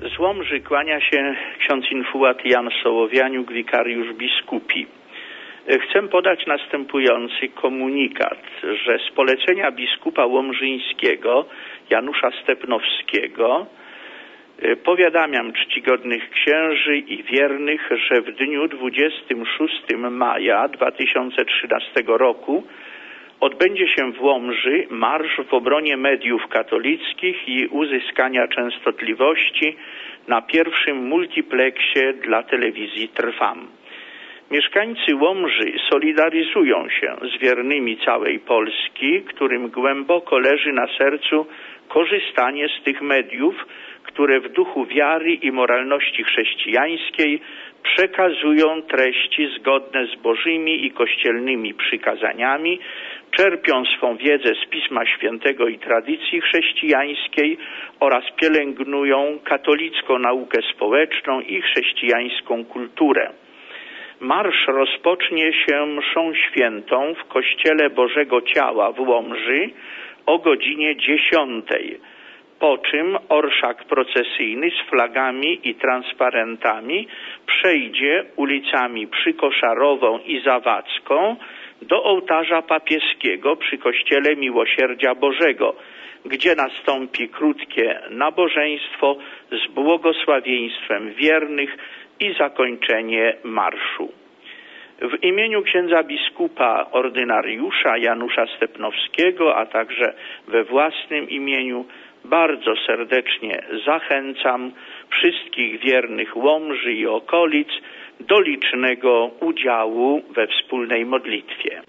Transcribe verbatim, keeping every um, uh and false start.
Z Łomży kłania się ksiądz infułat Jan Sołowianiuk, wikariusz biskupi. Chcę podać następujący komunikat, że z polecenia biskupa łomżyńskiego Janusza Stepnowskiego powiadamiam czcigodnych księży i wiernych, że w dniu dwudziestego szóstego maja dwa tysiące trzynastego roku odbędzie się w Łomży marsz w obronie mediów katolickich i uzyskania częstotliwości na pierwszym multipleksie dla telewizji Trwam. Mieszkańcy Łomży solidaryzują się z wiernymi całej Polski, którym głęboko leży na sercu korzystanie z tych mediów, które w duchu wiary i moralności chrześcijańskiej przekazują treści zgodne z Bożymi i kościelnymi przykazaniami, czerpią swą wiedzę z Pisma Świętego i tradycji chrześcijańskiej oraz pielęgnują katolicką naukę społeczną i chrześcijańską kulturę. Marsz rozpocznie się mszą świętą w Kościele Bożego Ciała w Łomży o godzinie dziesiątej, po czym orszak procesyjny z flagami i transparentami przejdzie ulicami Przykoszarową i Zawadzką do ołtarza papieskiego przy Kościele Miłosierdzia Bożego, gdzie nastąpi krótkie nabożeństwo z błogosławieństwem wiernych i zakończenie marszu. W imieniu księdza biskupa ordynariusza Janusza Stepnowskiego, a także we własnym imieniu bardzo serdecznie zachęcam wszystkich wiernych Łomży i okolic do licznego udziału we wspólnej modlitwie.